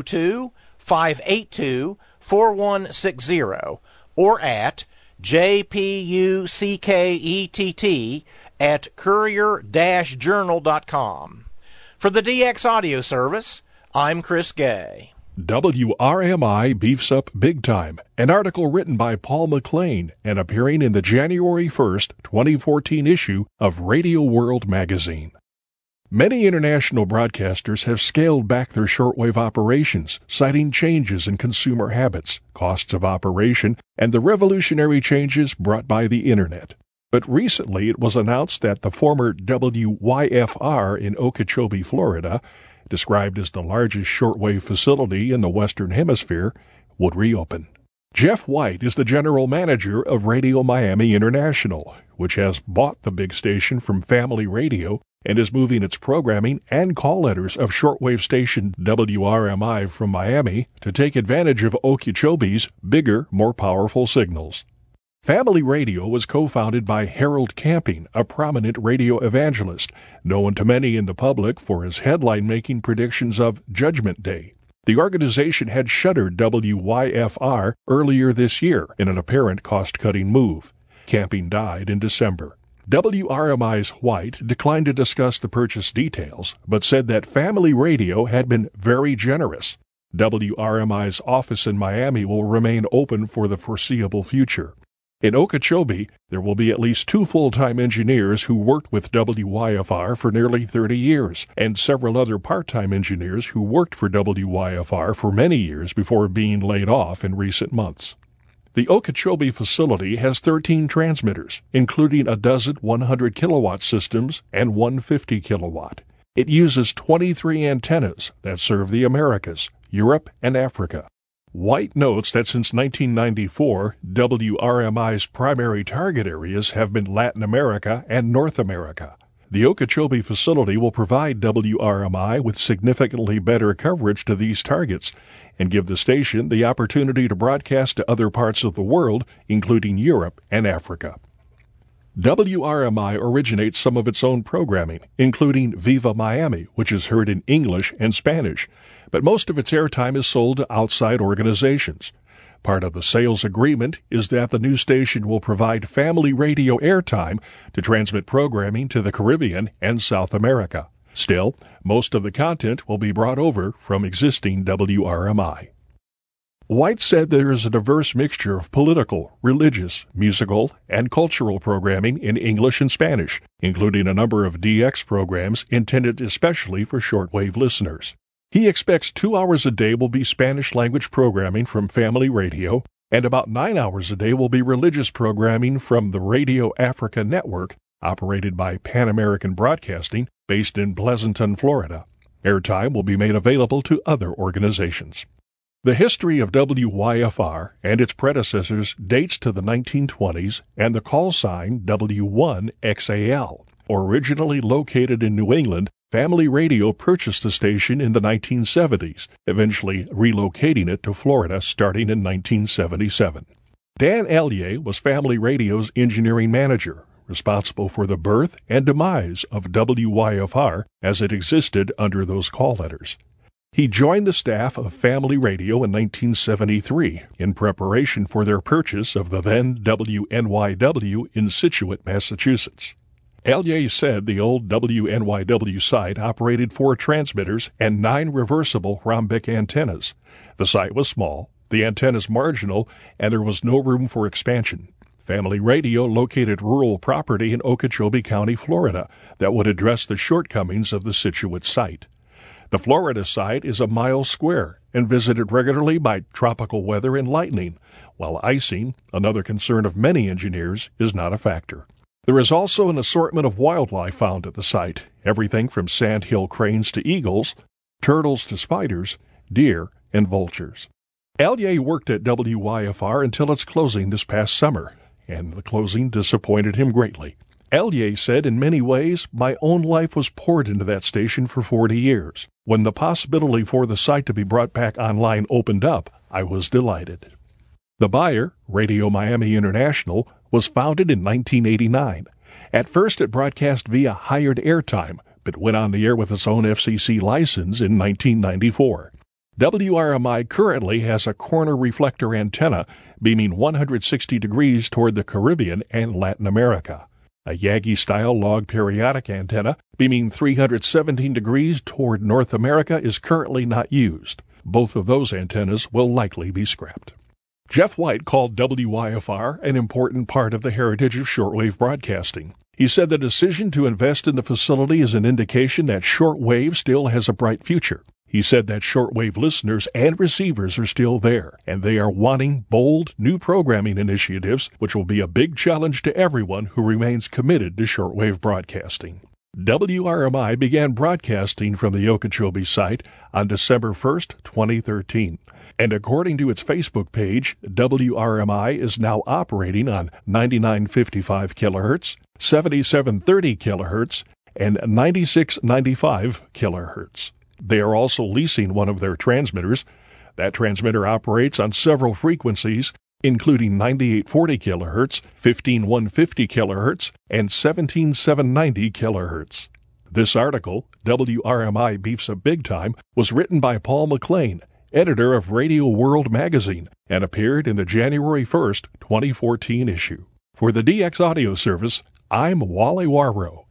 502-582-4160 or at jpuckett@courier-journal.com. For the DX Audio Service, I'm Chris Gay. WRMI beefs up big time, an article written by Paul McLean and appearing in the January 1st, 2014 issue of Radio World magazine. Many international broadcasters have scaled back their shortwave operations, citing changes in consumer habits, costs of operation, and the revolutionary changes brought by the Internet. But recently it was announced that the former WYFR in Okeechobee, Florida, described as the largest shortwave facility in the Western Hemisphere, would reopen. Jeff White is the general manager of Radio Miami International, which has bought the big station from Family Radio and is moving its programming and call letters of shortwave station WRMI from Miami to take advantage of Okeechobee's bigger, more powerful signals. Family Radio was co-founded by Harold Camping, a prominent radio evangelist, known to many in the public for his headline-making predictions of Judgment Day. The organization had shuttered WYFR earlier this year in an apparent cost-cutting move. Camping died in December. WRMI's White declined to discuss the purchase details, but said that Family Radio had been very generous. WRMI's office in Miami will remain open for the foreseeable future. In Okeechobee, there will be at least 2 full-time engineers who worked with WYFR for nearly 30 years, and several other part-time engineers who worked for WYFR for many years before being laid off in recent months. The Okeechobee facility has 13 transmitters, including a dozen 100-kilowatt systems and 150 kilowatt. It uses 23 antennas that serve the Americas, Europe, and Africa. White notes that since 1994, WRMI's primary target areas have been Latin America and North America. The Okeechobee facility will provide WRMI with significantly better coverage to these targets and give the station the opportunity to broadcast to other parts of the world, including Europe and Africa. WRMI originates some of its own programming, including Viva Miami, which is heard in English and Spanish, but most of its airtime is sold to outside organizations. Part of the sales agreement is that the new station will provide family radio airtime to transmit programming to the Caribbean and South America. Still, most of the content will be brought over from existing WRMI. White said there is a diverse mixture of political, religious, musical, and cultural programming in English and Spanish, including a number of DX programs intended especially for shortwave listeners. He expects 2 hours a day will be Spanish-language programming from Family Radio, and about 9 hours a day will be religious programming from the Radio Africa Network, operated by Pan American Broadcasting, based in Pleasanton, Florida. Airtime will be made available to other organizations. The history of WYFR and its predecessors dates to the 1920s and the call sign W1XAL. Originally located in New England, Family Radio purchased the station in the 1970s, eventually relocating it to Florida starting in 1977. Dan Ellier was Family Radio's engineering manager, responsible for the birth and demise of WYFR as it existed under those call letters. He joined the staff of Family Radio in 1973 in preparation for their purchase of the then WNYW in Scituate, Massachusetts. Ellier said the old WNYW site operated 4 transmitters and 9 reversible rhombic antennas. The site was small, the antennas marginal, and there was no room for expansion. Family Radio located rural property in Okeechobee County, Florida, that would address the shortcomings of the Scituate site. The Florida site is a mile square and visited regularly by tropical weather and lightning, while icing, another concern of many engineers, is not a factor. There is also an assortment of wildlife found at the site, everything from sandhill cranes to eagles, turtles to spiders, deer, and vultures. Ellier worked at WYFR until its closing this past summer, and the closing disappointed him greatly. Ellier said, in many ways, my own life was poured into that station for 40 years. When the possibility for the site to be brought back online opened up, I was delighted. The buyer, Radio Miami International, was founded in 1989. At first it broadcast via hired airtime, but went on the air with its own FCC license in 1994. WRMI currently has a corner reflector antenna beaming 160 degrees toward the Caribbean and Latin America. A Yagi-style log periodic antenna beaming 317 degrees toward North America is currently not used. Both of those antennas will likely be scrapped. Jeff White called WYFR an important part of the heritage of shortwave broadcasting. He said the decision to invest in the facility is an indication that shortwave still has a bright future. He said that shortwave listeners and receivers are still there, and they are wanting bold, new programming initiatives, which will be a big challenge to everyone who remains committed to shortwave broadcasting. WRMI began broadcasting from the Okeechobee site on December 1, 2013. And according to its Facebook page, WRMI is now operating on 9955 kHz, 7730 kHz, and 9695 kHz. They are also leasing one of their transmitters. That transmitter operates on several frequencies, including 9840 kHz, 15150 kHz, and 17790 kHz. This article, WRMI Beefs Up Big Time, was written by Paul McLean, editor of Radio World magazine, and appeared in the January 1, 2014 issue. For the DX Audio Service, I'm Wally Warrow,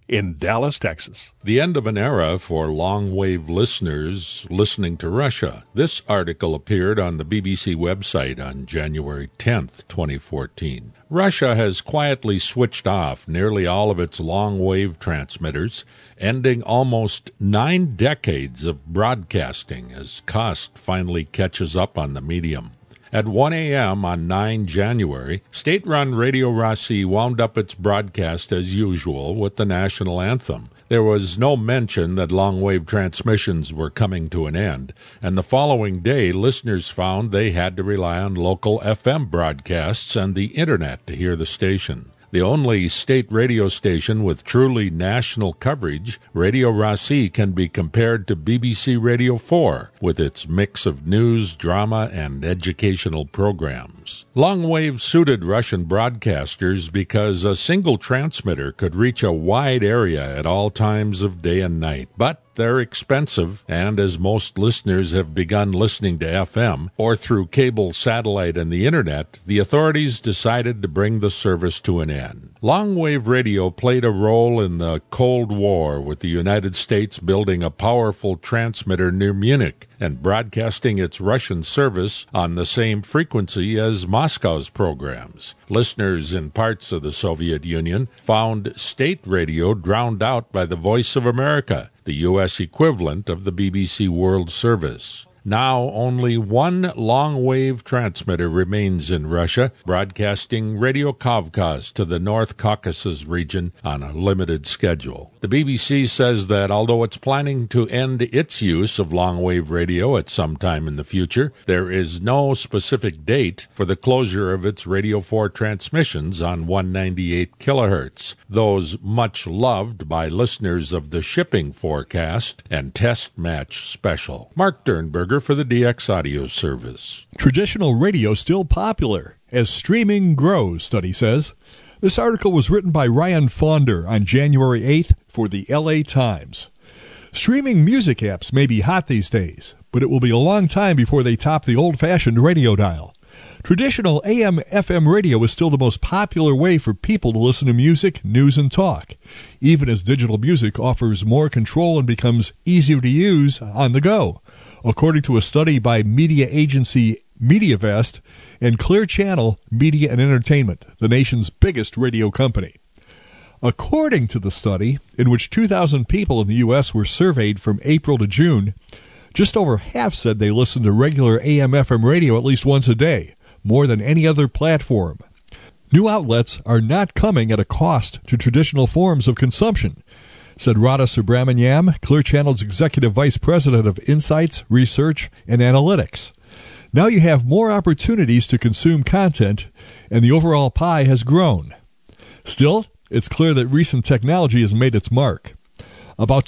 in Dallas, Texas. The end of an era for long-wave listeners listening to Russia. This article appeared on the BBC website on January 10th, 2014. Russia has quietly switched off nearly all of its long-wave transmitters, ending almost 9 decades of broadcasting as cost finally catches up on the medium. At 1 a.m. on 9 January, state-run Radio Rossi wound up its broadcast as usual with the national anthem. There was no mention that long-wave transmissions were coming to an end, and the following day listeners found they had to rely on local FM broadcasts and the Internet to hear the station. The only state radio station with truly national coverage, Radio Rossi can be compared to BBC Radio 4, with its mix of news, drama, and educational programs. Longwave suited Russian broadcasters because a single transmitter could reach a wide area at all times of day and night, but they're expensive, and as most listeners have begun listening to FM or through cable, satellite, and the Internet, the authorities decided to bring the service to an end. Longwave radio played a role in the Cold War, with the United States building a powerful transmitter near Munich and broadcasting its Russian service on the same frequency as Moscow's programs. Listeners in parts of the Soviet Union found state radio drowned out by the Voice of America, the U.S. equivalent of the BBC World Service. Now only one long-wave transmitter remains in Russia, broadcasting Radio Kavkaz to the North Caucasus region on a limited schedule. The BBC says that although it's planning to end its use of long-wave radio at some time in the future, there is no specific date for the closure of its Radio 4 transmissions on 198 kilohertz, those much loved by listeners of the Shipping Forecast and Test Match Special. Mark Dernberger for the DX Audio Service. Traditional radio still popular as streaming grows, study says. This article was written by Ryan Faunder on January 8th for the LA Times. Streaming music apps may be hot these days, but it will be a long time before they top the old-fashioned radio dial. Traditional AM/FM radio is still the most popular way for people to listen to music, news, and talk, even as digital music offers more control and becomes easier to use on the go, according to a study by media agency MediaVest and Clear Channel Media and Entertainment, the nation's biggest radio company. According to the study, in which 2,000 people in the U.S. were surveyed from April to June, just over half said they listened to regular AM/FM radio at least once a day, more than any other platform. New outlets are not coming at a cost to traditional forms of consumption, said Radha Subramaniam, Clear Channel's Executive Vice President of Insights, Research, and Analytics. Now you have more opportunities to consume content, and the overall pie has grown. Still, it's clear that recent technology has made its mark. About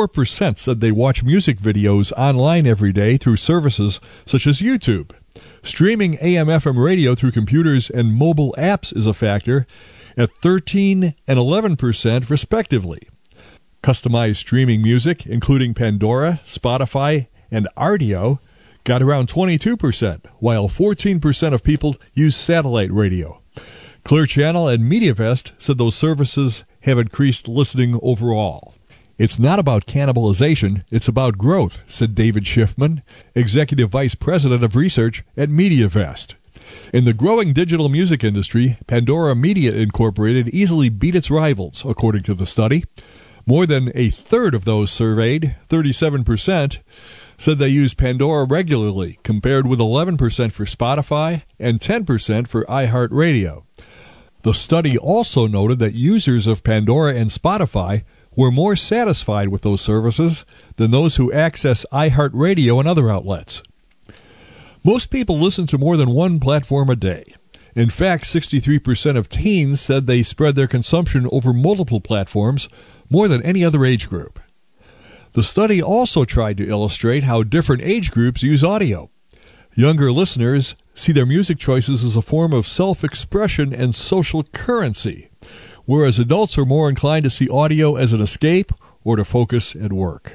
24% said they watch music videos online every day through services such as YouTube. Streaming AM/FM radio through computers and mobile apps is a factor at 13% and 11% respectively. Customized streaming music, including Pandora, Spotify, and Rdio, got around 22%, while 14% of people use satellite radio. Clear Channel and MediaVest said those services have increased listening overall. It's not about cannibalization, it's about growth, said David Schiffman, Executive Vice President of Research at MediaVest. In the growing digital music industry, Pandora Media Incorporated easily beat its rivals, according to the study. More than a third of those surveyed, 37%, said they use Pandora regularly, compared with 11% for Spotify and 10% for iHeartRadio. The study also noted that users of Pandora and Spotify were more satisfied with those services than those who access iHeartRadio and other outlets. Most people listen to more than one platform a day. In fact, 63% of teens said they spread their consumption over multiple platforms, more than any other age group. The study also tried to illustrate how different age groups use audio. Younger listeners see their music choices as a form of self-expression and social currency, whereas adults are more inclined to see audio as an escape or to focus at work.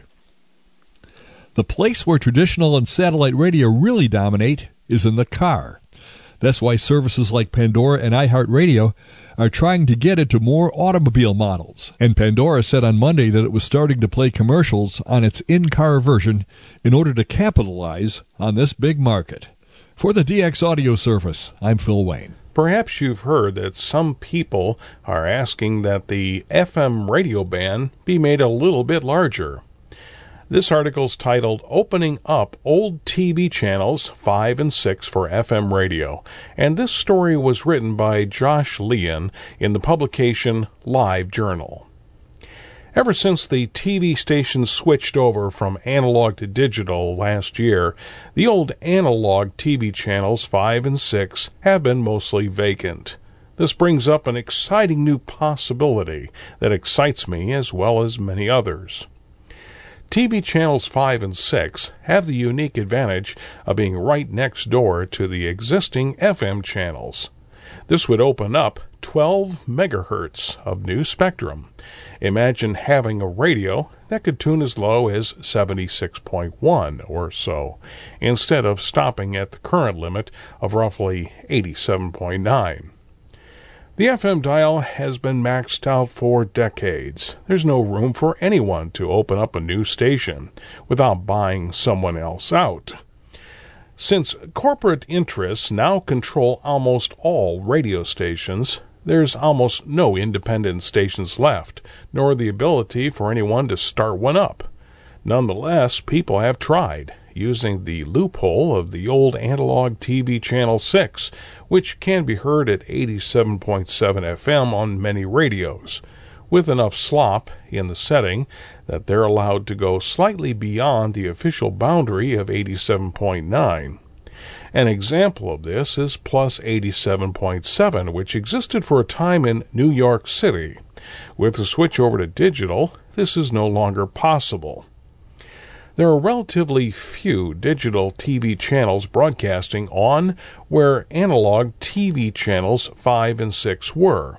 The place where traditional and satellite radio really dominate is in the car. That's why services like Pandora and iHeartRadio are trying to get into more automobile models. And Pandora said on Monday that it was starting to play commercials on its in-car version in order to capitalize on this big market. For the DX Audio Service, I'm Phil Wayne. Perhaps you've heard that some people are asking that the FM radio band be made a little bit larger. This article's titled Opening Up Old TV Channels 5 and 6 for FM Radio, and this story was written by Josh Leon in the publication Live Journal. Ever since the TV stations switched over from analog to digital last year, the old analog TV channels 5 and 6 have been mostly vacant. This brings up an exciting new possibility that excites me as well as many others. TV channels 5 and 6 have the unique advantage of being right next door to the existing FM channels. This would open up 12 megahertz of new spectrum. Imagine having a radio that could tune as low as 76.1 or so, instead of stopping at the current limit of roughly 87.9. The FM dial has been maxed out for decades. There's no room for anyone to open up a new station without buying someone else out. Since corporate interests now control almost all radio stations, there's almost no independent stations left, nor the ability for anyone to start one up. Nonetheless, people have tried, using the loophole of the old analog TV channel 6, which can be heard at 87.7 FM on many radios, with enough slop in the setting that they're allowed to go slightly beyond the official boundary of 87.9. An example of this is Plus 87.7, which existed for a time in New York City. With the switch over to digital, this is no longer possible. There are relatively few digital TV channels broadcasting on where analog TV channels 5 and 6 were,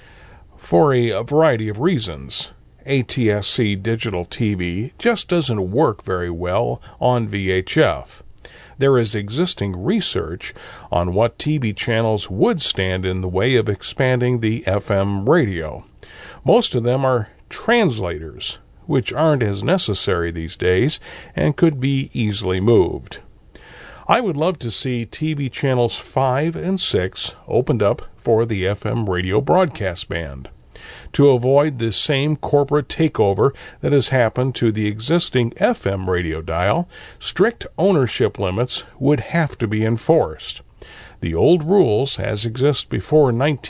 for a variety of reasons. ATSC digital TV just doesn't work very well on VHF. There is existing research on what TV channels would stand in the way of expanding the FM radio. Most of them are translators, which aren't as necessary these days and could be easily moved. I would love to see TV channels 5 and 6 opened up for the FM radio broadcast band. To avoid the same corporate takeover that has happened to the existing FM radio dial, strict ownership limits would have to be enforced. The old rules, as exist before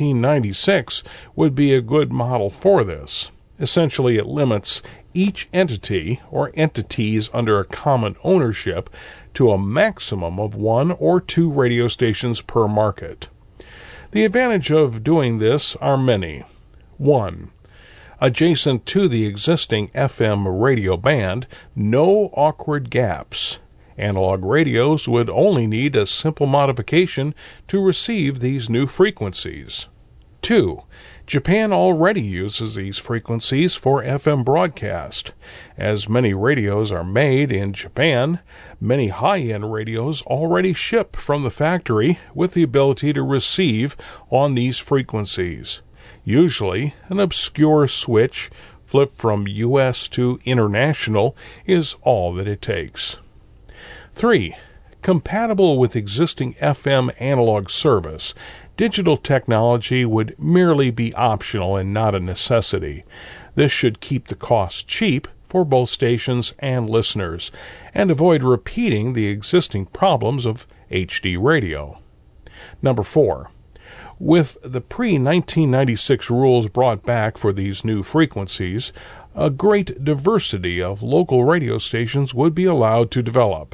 1996, would be a good model for this. Essentially, it limits each entity or entities under a common ownership to a maximum of 1 or 2 radio stations per market. The advantage of doing this are many. 1. Adjacent to the existing FM radio band, no awkward gaps. Analog radios would only need a simple modification to receive these new frequencies. 2. Japan already uses these frequencies for FM broadcast. As many radios are made in Japan, many high-end radios already ship from the factory with the ability to receive on these frequencies. Usually, an obscure switch, flip from U.S. to international, is all that it takes. 3. Compatible with existing FM analog service, digital technology would merely be optional and not a necessity. This should keep the cost cheap for both stations and listeners, and avoid repeating the existing problems of HD radio. 4. With the pre-1996 rules brought back for these new frequencies, a great diversity of local radio stations would be allowed to develop.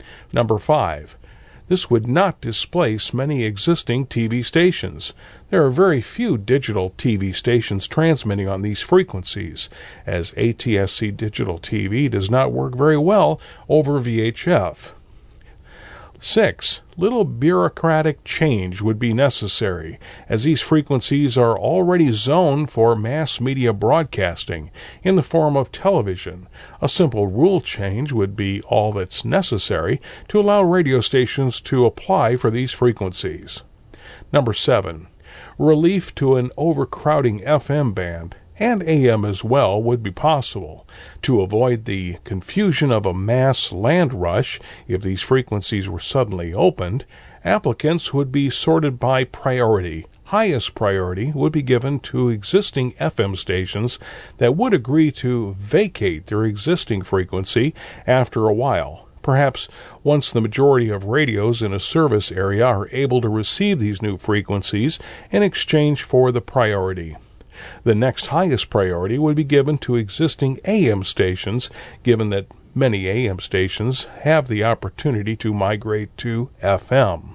5. This would not displace many existing TV stations. There are very few digital TV stations transmitting on these frequencies, as ATSC digital TV does not work very well over VHF. 6. Little bureaucratic change would be necessary, as these frequencies are already zoned for mass media broadcasting in the form of television. A simple rule change would be all that's necessary to allow radio stations to apply for these frequencies. Number 7. Relief to an overcrowding FM band and AM as well would be possible. To avoid the confusion of a mass land rush, if these frequencies were suddenly opened, applicants would be sorted by priority. Highest priority would be given to existing FM stations that would agree to vacate their existing frequency after a while. Perhaps once the majority of radios in a service area are able to receive these new frequencies in exchange for the priority. The next highest priority would be given to existing AM stations, given that many AM stations have the opportunity to migrate to FM.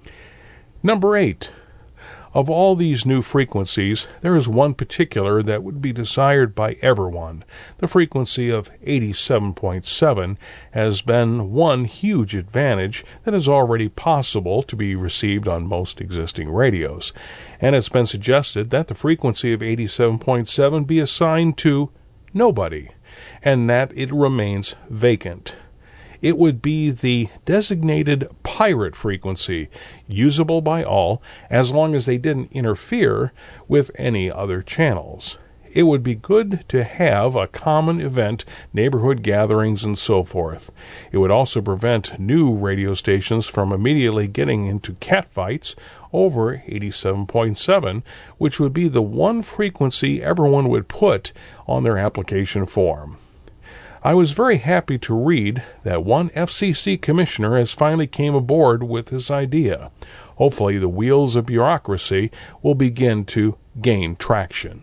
Number 8. Of all these new frequencies, there is one particular that would be desired by everyone. The frequency of 87.7 has been one huge advantage that is already possible to be received on most existing radios, and it's been suggested that the frequency of 87.7 be assigned to nobody, and that it remains vacant. It would be the designated pirate frequency, usable by all as long as they didn't interfere with any other channels. It would be good to have a common event, neighborhood gatherings, and so forth. It would also prevent new radio stations from immediately getting into catfights over 87.7, which would be the one frequency everyone would put on their application form. I was very happy to read that one FCC commissioner has finally came aboard with his idea. Hopefully the wheels of bureaucracy will begin to gain traction.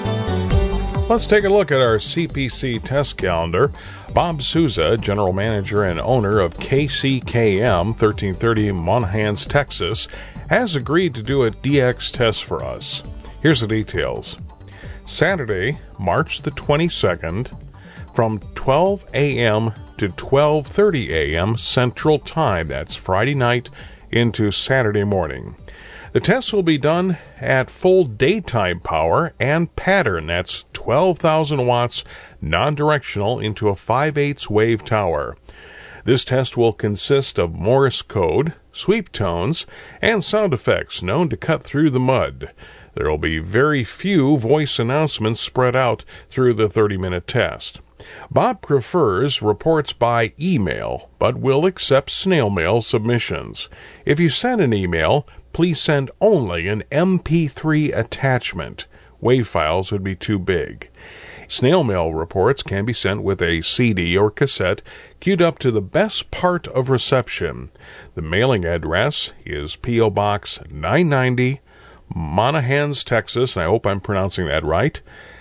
Let's take a look at our CPC test calendar. Bob Souza, general manager and owner of KCKM 1330 Monahans, Texas, has agreed to do a DX test for us. Here's the details. Saturday, March the 22nd, from 12 a.m. to 12:30 a.m. Central Time. That's Friday night into Saturday morning. The test will be done at full daytime power and pattern. That's 12,000 watts non-directional into a 5/8 wave tower. This test will consist of Morse code, sweep tones, and sound effects known to cut through the mud. There will be very few voice announcements spread out through the 30-minute test. Bob prefers reports by email, but will accept snail mail submissions. If you send an email, please send only an MP3 attachment. WAV files would be too big. Snail mail reports can be sent with a CD or cassette queued up to the best part of reception. The mailing address is P.O. Box 990, Monahans, Texas, and I hope I'm pronouncing that right,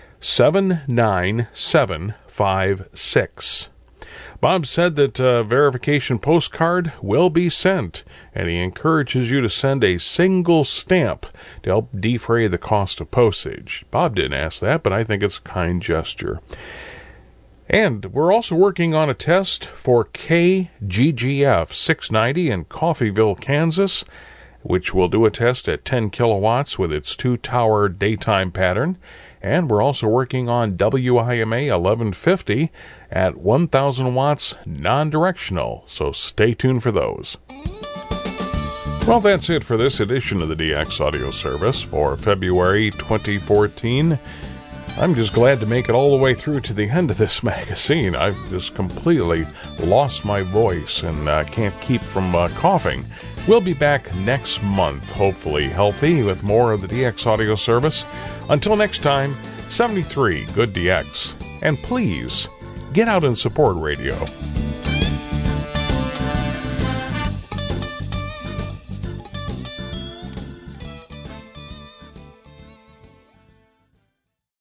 79756. Bob said that a verification postcard will be sent, and he encourages you to send a single stamp to help defray the cost of postage. Bob didn't ask that, but I think it's a kind gesture. And we're also working on a test for KGGF 690 in Coffeyville, Kansas, which will do a test at 10 kilowatts with its 2-tower daytime pattern. And we're also working on WIMA 1150 at 1,000 watts non-directional, so stay tuned for those. Well, that's it for this edition of the DX Audio Service for February 2014. I'm just glad to make it all the way through to the end of this magazine. I've just completely lost my voice and can't keep from coughing. We'll be back next month, hopefully healthy, with more of the DX Audio Service. Until next time, 73 good DX, and please get out and support radio.